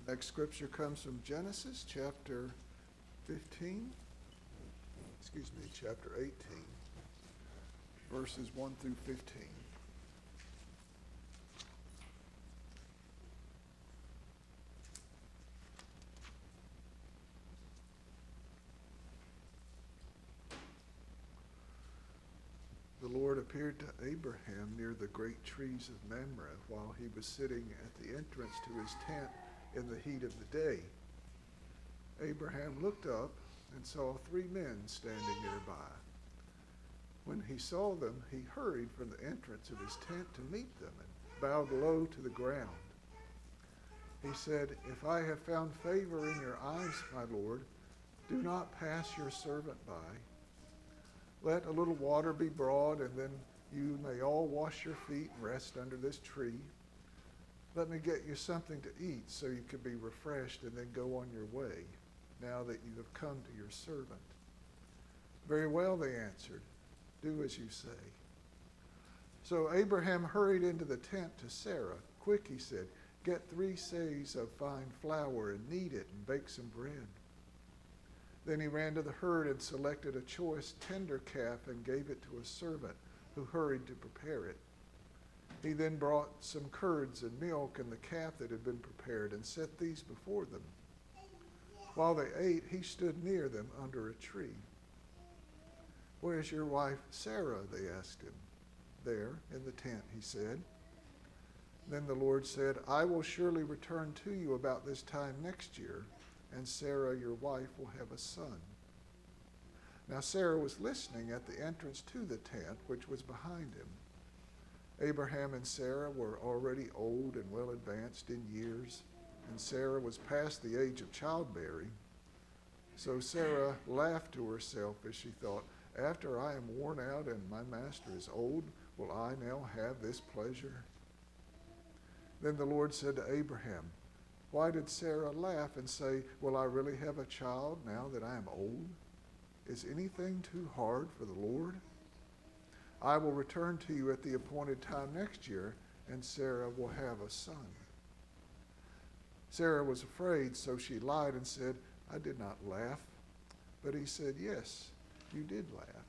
Next scripture comes from Genesis chapter 18, verses 1 through 15. The Lord appeared to Abraham near the great trees of Mamre while he was sitting at the entrance to his tent in the heat of the day. Abraham looked up and saw 3 men standing nearby. When he saw them, he hurried from the entrance of his tent to meet them and bowed low to the ground. He said, "If I have found favor in your eyes, my Lord, do not pass your servant by. Let a little water be brought, and then you may all wash your feet and rest under this tree. Let me get you something to eat so you can be refreshed and then go on your way, now that you have come to your servant." "Very well," they answered. "Do as you say." So Abraham hurried into the tent to Sarah. "Quick," he said, "get 3 seahs of fine flour and knead it and bake some bread." Then he ran to the herd and selected a choice tender calf and gave it to a servant who hurried to prepare it. He then brought some curds and milk and the calf that had been prepared and set these before them. While they ate, he stood near them under a tree. "Where's your wife Sarah?" they asked him. "There, in the tent," he said. Then the Lord said, "I will surely return to you about this time next year, and Sarah, your wife, will have a son." Now Sarah was listening at the entrance to the tent, which was behind him. Abraham and Sarah were already old and well advanced in years, and Sarah was past the age of childbearing. So Sarah laughed to herself as she thought, "After I am worn out and my master is old, will I now have this pleasure?" Then the Lord said to Abraham, "Why did Sarah laugh and say, 'Will I really have a child now that I am old?' Is anything too hard for the Lord? I will return to you at the appointed time next year, and Sarah will have a son." Sarah was afraid, so she lied and said, "I did not laugh." But he said, "Yes, you did laugh."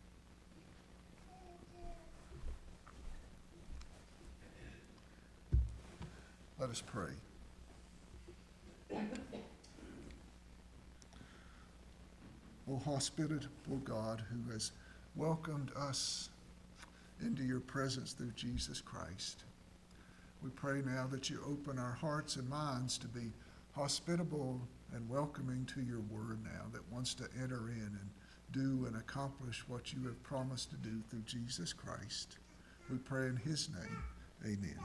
Let us pray. O hospitable God, who has welcomed us into your presence through Jesus Christ, we pray now that you open our hearts and minds to be hospitable and welcoming to your word now, that wants to enter in and do and accomplish what you have promised to do through Jesus Christ. We pray in his name. Amen.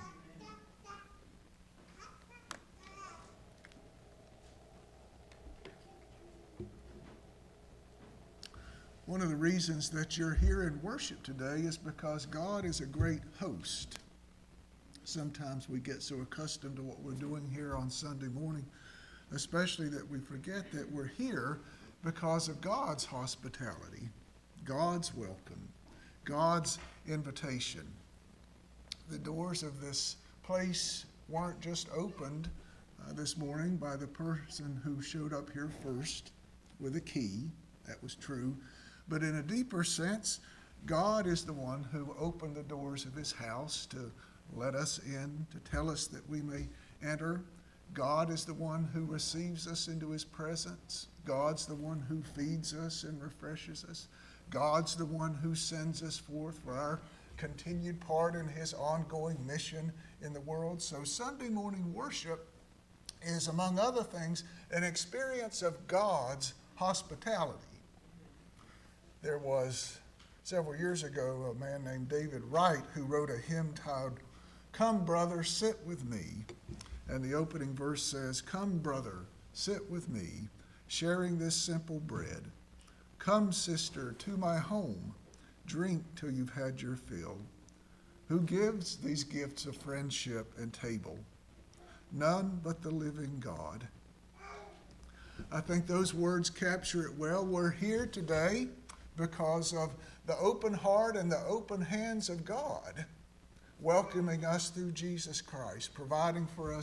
One of the reasons that you're here in worship today is because God is a great host. Sometimes we get so accustomed to what we're doing here on Sunday morning, especially that we forget that we're here because of God's hospitality, God's welcome, God's invitation. The doors of this place weren't just opened this morning by the person who showed up here first with a key. That was true. But in a deeper sense, God is the one who opened the doors of his house to let us in, to tell us that we may enter. God is the one who receives us into his presence. God's the one who feeds us and refreshes us. God's the one who sends us forth for our continued part in his ongoing mission in the world. So Sunday morning worship is, among other things, an experience of God's hospitality. There was, several years ago, a man named David Wright who wrote a hymn titled, "Come, Brother, Sit With Me." And the opening verse says, "Come, brother, sit with me, sharing this simple bread. Come, sister, to my home, drink till you've had your fill. Who gives these gifts of friendship and table? None but the living God." I think those words capture it well. We're here today because of the open heart and the open hands of God, welcoming us through Jesus Christ, providing for us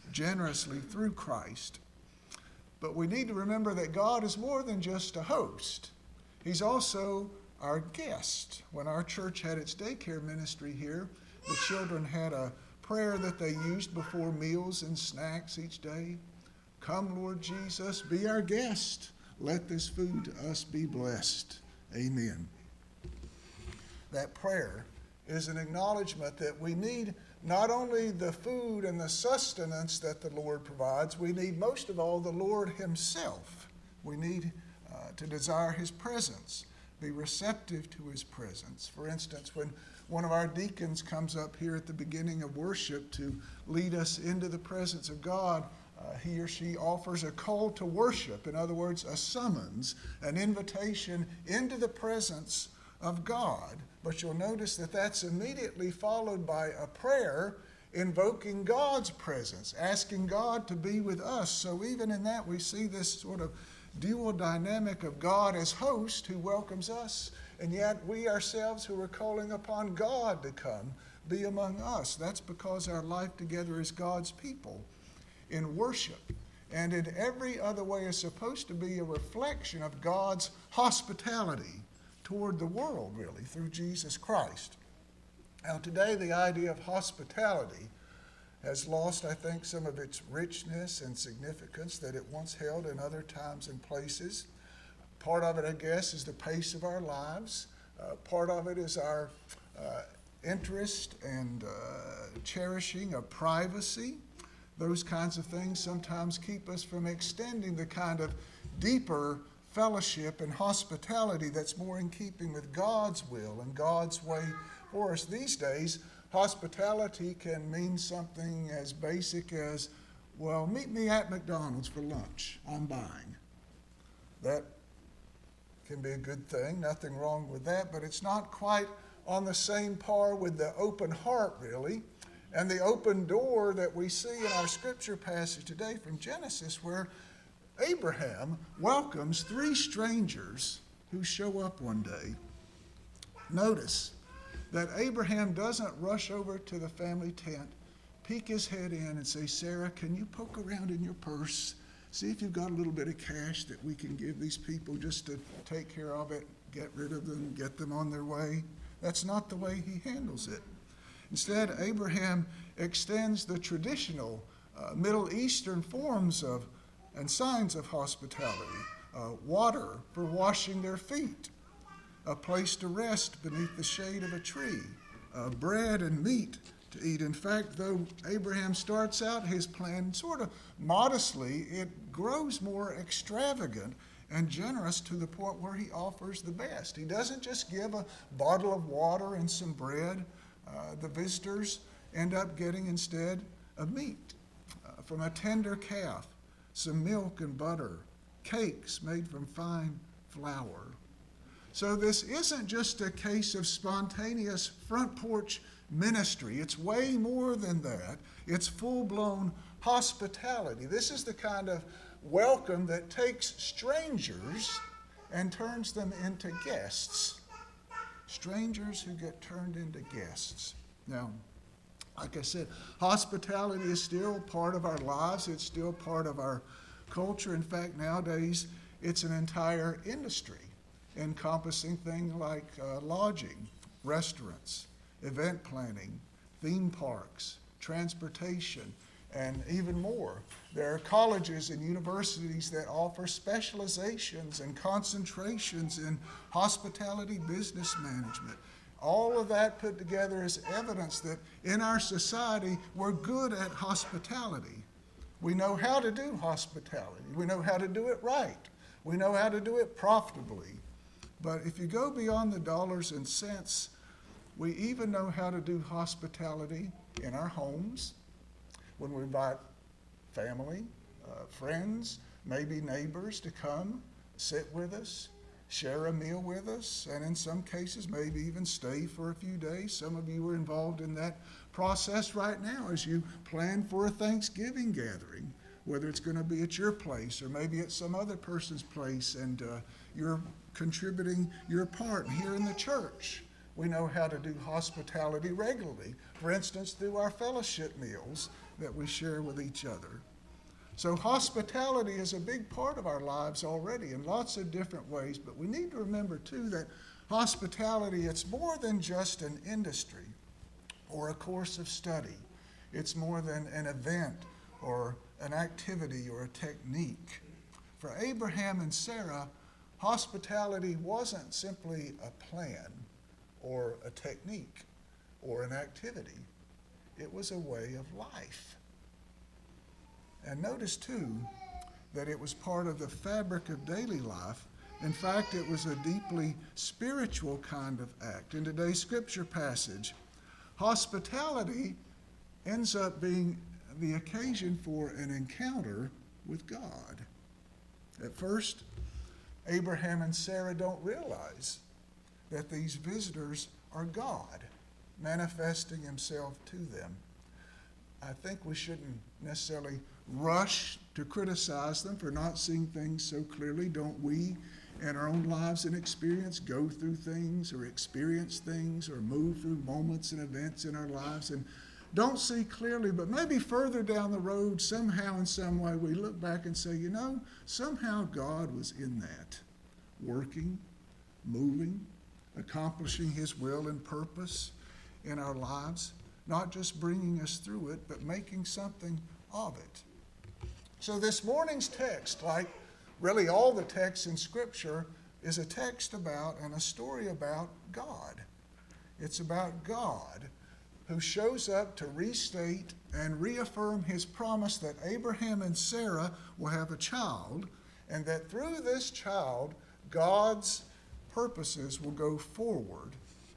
generously through Christ. But we need to remember that God is more than just a host. He's also our guest. When our church had its daycare ministry here, the children had a prayer that they used before meals and snacks each day. Come, Lord Jesus, be our guest. Let this food to us be blessed. Amen. That prayer is an acknowledgement that we need not only the food and the sustenance that the Lord provides, we need most of all the Lord himself. We need to desire his presence, be receptive to his presence. For instance, when one of our deacons comes up here at the beginning of worship to lead us into the presence of God, he or she offers a call to worship. In other words, a summons, an invitation into the presence of God. But you'll notice that that's immediately followed by a prayer invoking God's presence, asking God to be with us. So even in that, we see this sort of dual dynamic of God as host who welcomes us, and yet we ourselves who are calling upon God to come be among us. That's because our life together as God's people in worship and in every other way is supposed to be a reflection of God's hospitality toward the world, really, through Jesus Christ. Now, today, the idea of hospitality has lost, I think, some of its richness and significance that it once held in other times and places. Part of it, I guess, is the pace of our lives. Part of it is our interest and cherishing of privacy. Those kinds of things sometimes keep us from extending the kind of deeper fellowship and hospitality that's more in keeping with God's will and God's way for us. These days, hospitality can mean something as basic as, well, meet me at McDonald's for lunch. I'm buying. That can be a good thing, nothing wrong with that, but it's not quite on the same par with the open heart, really, and the open door that we see in our scripture passage today from Genesis, where Abraham welcomes 3 strangers who show up one day. Notice that Abraham doesn't rush over to the family tent, peek his head in and say, Sarah, can you poke around in your purse, see if you've got a little bit of cash that we can give these people just to take care of it, get rid of them, get them on their way? That's not the way he handles it. Instead, Abraham extends the traditional Middle Eastern forms of and signs of hospitality, water for washing their feet, a place to rest beneath the shade of a tree, bread and meat to eat. In fact, though Abraham starts out his plan sort of modestly, it grows more extravagant and generous to the point where he offers the best. He doesn't just give a bottle of water and some bread. The visitors end up getting instead a meat from a tender calf, some milk and butter, cakes made from fine flour. So this isn't just a case of spontaneous front porch ministry. It's way more than that. It's full-blown hospitality. This is the kind of welcome that takes strangers and turns them into guests. Strangers who get turned into guests. Now, like I said, hospitality is still part of our lives. It's still part of our culture. In fact, nowadays, it's an entire industry encompassing things like lodging, restaurants, event planning, theme parks, transportation, and even more. There are colleges and universities that offer specializations and concentrations in hospitality business management. All of that put together is evidence that in our society, we're good at hospitality. We know how to do hospitality. We know how to do it right. We know how to do it profitably. But if you go beyond the dollars and cents, we even know how to do hospitality in our homes, when we invite family, friends, maybe neighbors to come, sit with us, share a meal with us, and in some cases maybe even stay for a few days. Some of you are involved in that process right now as you plan for a Thanksgiving gathering, whether it's going to be at your place or maybe at some other person's place, and you're contributing your part here in the church. We know how to do hospitality regularly. For instance, through our fellowship meals that we share with each other. So hospitality is a big part of our lives already in lots of different ways, but we need to remember too that hospitality, it's more than just an industry or a course of study. It's more than an event or an activity or a technique. For Abraham and Sarah, hospitality wasn't simply a plan or a technique or an activity. It was a way of life. And notice too that it was part of the fabric of daily life. In fact, it was a deeply spiritual kind of act. In today's scripture passage, hospitality ends up being the occasion for an encounter with God. At first, Abraham and Sarah don't realize that these visitors are God manifesting himself to them. I think we shouldn't necessarily rush to criticize them for not seeing things so clearly. Don't we, in our own lives and experience, go through things or experience things or move through moments and events in our lives and don't see clearly, but maybe further down the road, somehow in some way, we look back and say, somehow God was in that, working, moving, accomplishing his will and purpose in our lives, not just bringing us through it, but making something of it. So this morning's text, like really all the texts in Scripture, is a text about and a story about God. It's about God who shows up to restate and reaffirm his promise that Abraham and Sarah will have a child, and that through this child, God's purposes will go forward.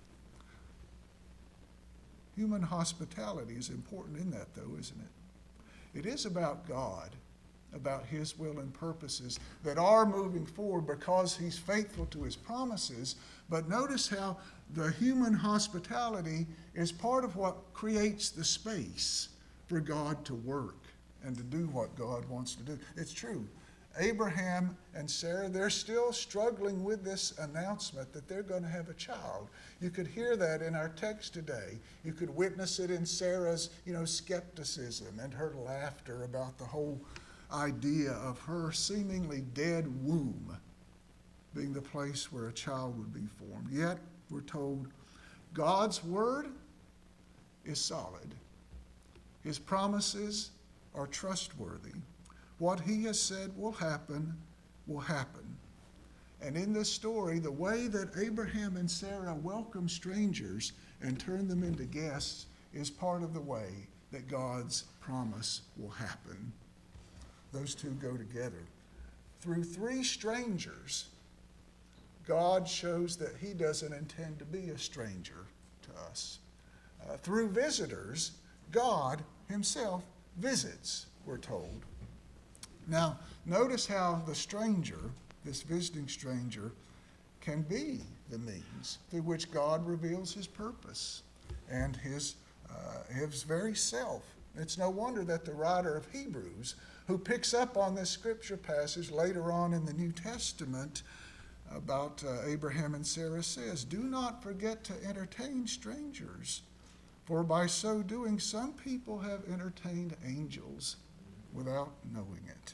Human hospitality is important in that, though, isn't it? It is about God, about his will and purposes that are moving forward because he's faithful to his promises. But notice how the human hospitality is part of what creates the space for God to work and to do what God wants to do. It's true. Abraham and Sarah, they're still struggling with this announcement that they're going to have a child. You could hear that in our text today. You could witness it in Sarah's, skepticism and her laughter about the whole idea of her seemingly dead womb being the place where a child would be formed. Yet, we're told God's word is solid. His promises are trustworthy. What he has said will happen, will happen. And in this story, the way that Abraham and Sarah welcome strangers and turn them into guests is part of the way that God's promise will happen. Those two go together. Through three strangers, God shows that he doesn't intend to be a stranger to us. Through visitors, God himself visits, we're told. Now, notice how the stranger, this visiting stranger, can be the means through which God reveals his purpose and his very self. It's no wonder that the writer of Hebrews, who picks up on this scripture passage later on in the New Testament about Abraham and Sarah, says, "Do not forget to entertain strangers, for by so doing some people have entertained angels without knowing it."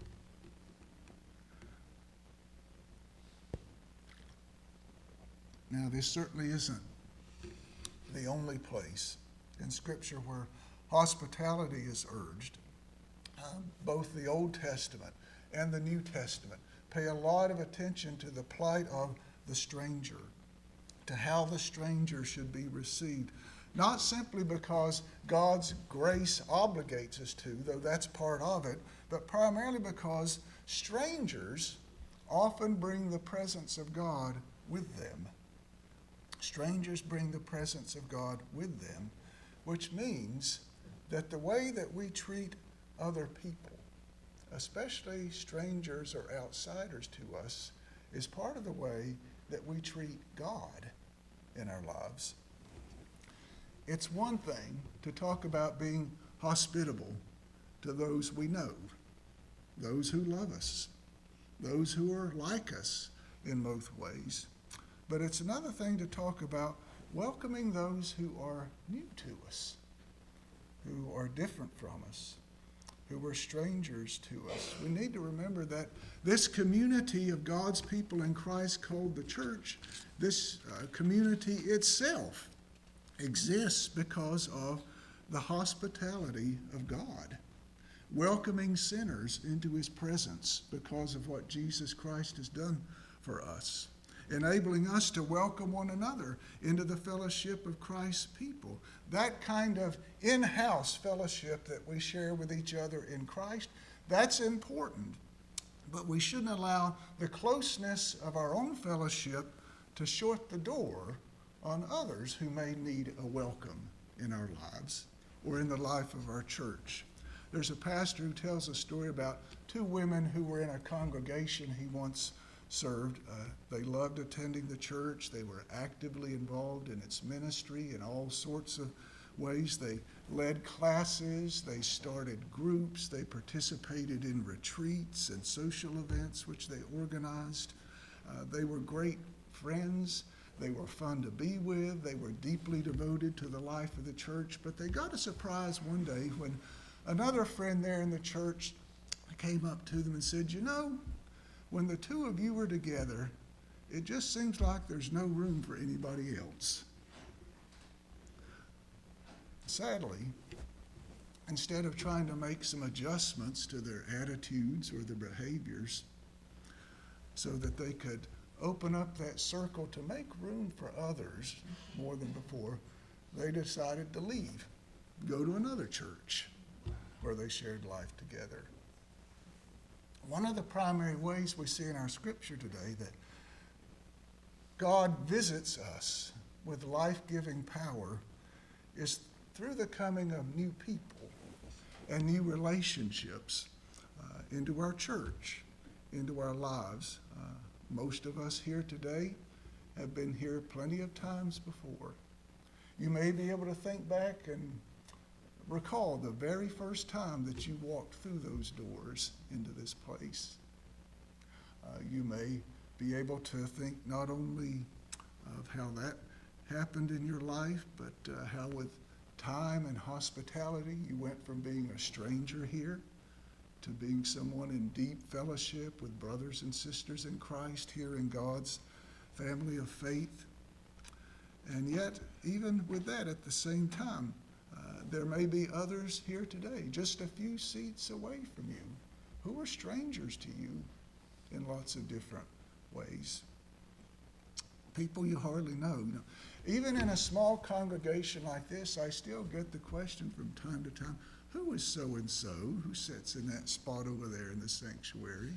Now, this certainly isn't the only place in Scripture where hospitality is urged. Both the Old Testament and the New Testament pay a lot of attention to the plight of the stranger, to how the stranger should be received. Not simply because God's grace obligates us to, though that's part of it, but primarily because strangers often bring the presence of God with them. Strangers bring the presence of God with them, which means that the way that we treat other people, especially strangers or outsiders to us, is part of the way that we treat God in our lives. It's one thing to talk about being hospitable to those we know, those who love us, those who are like us in most ways. But it's another thing to talk about welcoming those who are new to us, who are different from us, who were strangers to us. We need to remember that this community of God's people in Christ called the church, this community itself exists because of the hospitality of God, welcoming sinners into his presence because of what Jesus Christ has done for us, enabling us to welcome one another into the fellowship of Christ's people. That kind of in-house fellowship that we share with each other in Christ, that's important. But we shouldn't allow the closeness of our own fellowship to shut the door on others who may need a welcome in our lives or in the life of our church. There's a pastor who tells a story about two women who were in a congregation he once served. They loved attending the church. They were actively involved in its ministry in all sorts of ways. They led classes. They started groups. They participated in retreats and social events which they organized. They were great friends. They were fun to be with. They were deeply devoted to the life of the church. But they got a surprise one day when another friend there in the church came up to them and said, "You know, when the two of you are together, it just seems like there's no room for anybody else." Sadly, instead of trying to make some adjustments to their attitudes or their behaviors so that they could open up that circle to make room for others more than before, they decided to leave, go to another church where they shared life together. One of the primary ways we see in our scripture today that God visits us with life-giving power is through the coming of new people and new relationships into our church, into our lives. Most of us here today have been here plenty of times before. You may be able to think back and recall the very first time that you walked through those doors into this place. You may be able to think not only of how that happened in your life, but how with time and hospitality you went from being a stranger here to being someone in deep fellowship with brothers and sisters in Christ here in God's family of faith. And yet, even with that at the same time, there may be others here today, just a few seats away from you, who are strangers to you in lots of different ways. People you hardly know. Even in a small congregation like this, I still get the question from time to time, who is so-and-so who sits in that spot over there in the sanctuary?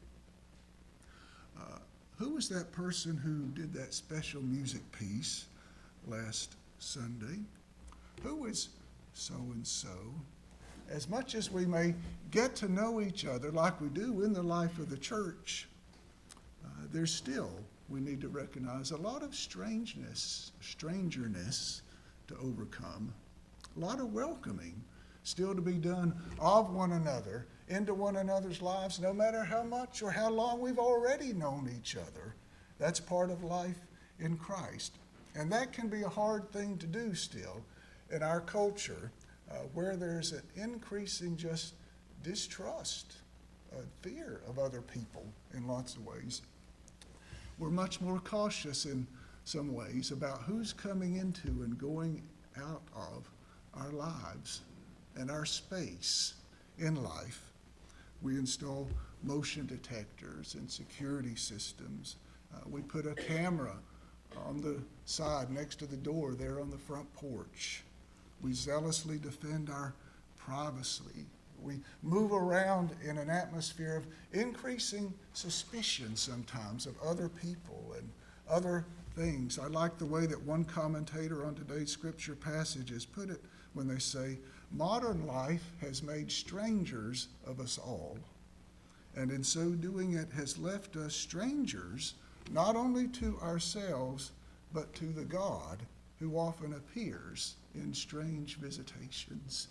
Who was that person who did that special music piece last Sunday? Who is so-and-so? As much as we may get to know each other like we do in the life of the church, there's still, we need to recognize, a lot of strangerness to overcome, a lot of welcoming still to be done of one another into one another's lives, no matter how much or how long we've already known each other. That's part of life in Christ. And that can be a hard thing to do still in our culture, where there's an increasing just distrust, fear of other people in lots of ways. We're much more cautious in some ways about who's coming into and going out of our lives and our space in life. We install motion detectors and security systems. We put a camera on the side next to the door there on the front porch. We zealously defend our privacy. We move around in an atmosphere of increasing suspicion sometimes of other people and other things. I like the way that one commentator on today's scripture passages put it when they say, modern life has made strangers of us all, and in so doing it has left us strangers not only to ourselves, but to the God who often appears in strange visitations.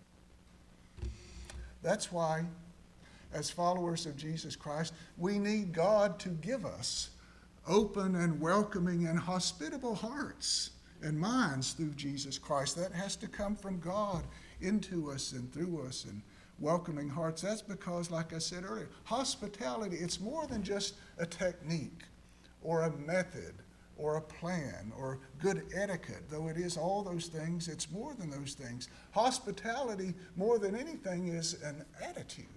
That's why, as followers of Jesus Christ, we need God to give us open and welcoming and hospitable hearts and minds through Jesus Christ. That has to come from God into us and through us and welcoming hearts. That's because, like I said earlier, hospitality, it's more than just a technique or a method or a plan or good etiquette. Though it is all those things, it's more than those things. Hospitality, more than anything, is an attitude.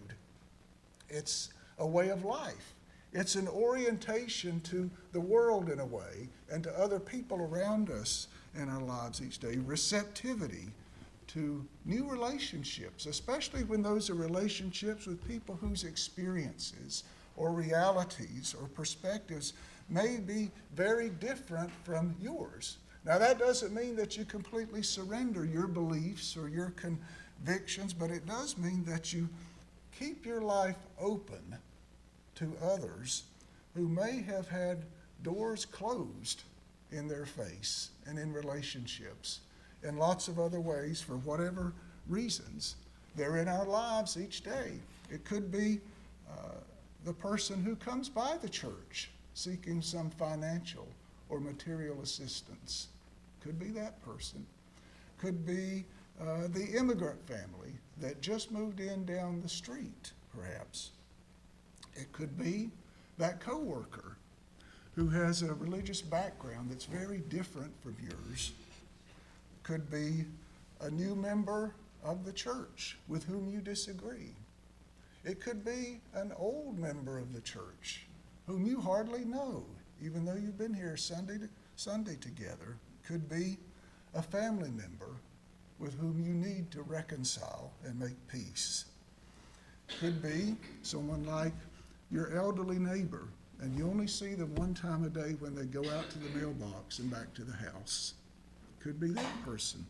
It's a way of life. It's an orientation to the world in a way and to other people around us in our lives each day. Receptivity to new relationships, especially when those are relationships with people whose experiences or realities or perspectives may be very different from yours. Now, that doesn't mean that you completely surrender your beliefs or your convictions, but it does mean that you keep your life open to others who may have had doors closed in their face and in relationships in lots of other ways for whatever reasons. They're in our lives each day. It could be the person who comes by the church seeking some financial or material assistance. Could be that person. Could be the immigrant family that just moved in down the street, perhaps. It could be that coworker who has a religious background that's very different from yours. Could be a new member of the church with whom you disagree. It could be an old member of the church whom you hardly know, even though you've been here Sunday to Sunday together. It could be a family member with whom you need to reconcile and make peace. It could be someone like your elderly neighbor, and you only see them one time a day when they go out to the mailbox and back to the house. Could be that person.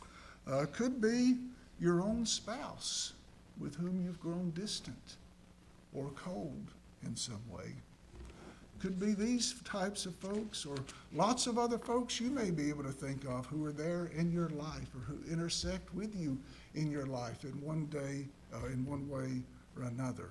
Could be your own spouse with whom you've grown distant or cold in some way. Could be these types of folks or lots of other folks you may be able to think of who are there in your life or who intersect with you in your life in one way or another.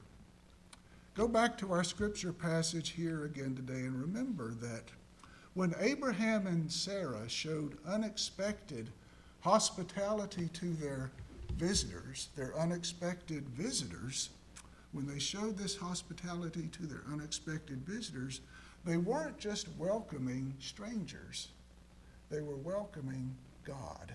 Go back to our scripture passage here again today and remember that when Abraham and Sarah showed unexpected hospitality to their visitors, their unexpected visitors, when they showed this hospitality to their unexpected visitors, they weren't just welcoming strangers. They were welcoming God.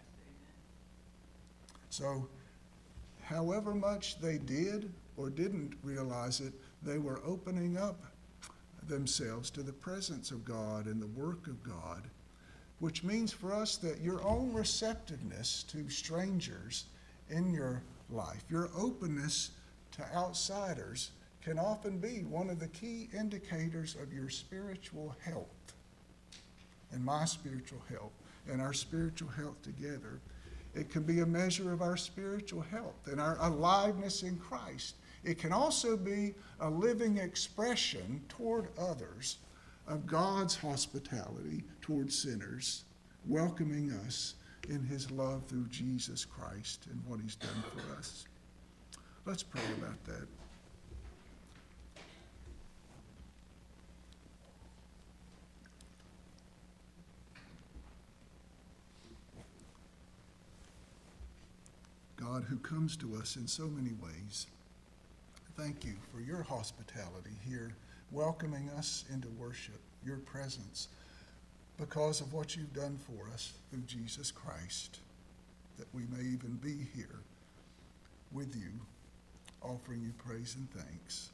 So, however much they did or didn't realize it, they were opening up themselves to the presence of God and the work of God, which means for us that your own receptiveness to strangers in your life, your openness to outsiders, can often be one of the key indicators of your spiritual health and my spiritual health and our spiritual health together. It can be a measure of our spiritual health and our aliveness in Christ. It can also be a living expression toward others of God's hospitality toward sinners, welcoming us in his love through Jesus Christ and what he's done for us. Let's pray about that. God, who comes to us in so many ways, thank you for your hospitality here, welcoming us into worship, your presence, because of what you've done for us through Jesus Christ, that we may even be here with you, offering you praise and thanks.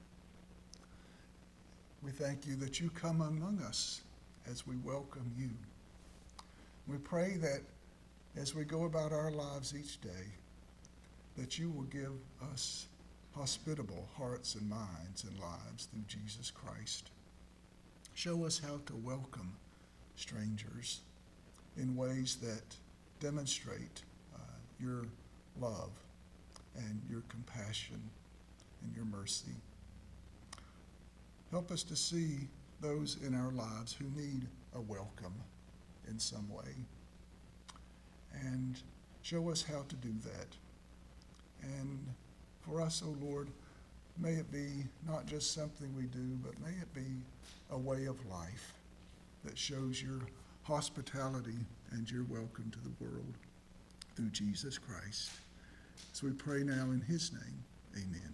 We thank you that you come among us as we welcome you. We pray that as we go about our lives each day, that you will give us hospitable hearts and minds and lives through Jesus Christ. Show us how to welcome strangers in ways that demonstrate your love and your compassion and your mercy. Help us to see those in our lives who need a welcome in some way. And show us how to do that. And for us, O Lord, may it be not just something we do, but may it be a way of life that shows your hospitality and your welcome to the world. through Jesus Christ. So we pray now in his name. Amen.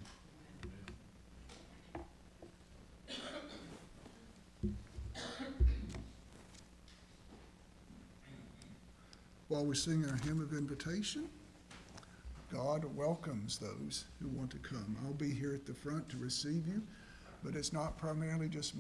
While we sing our hymn of invitation, God welcomes those who want to come. I'll be here at the front to receive you, but it's not primarily just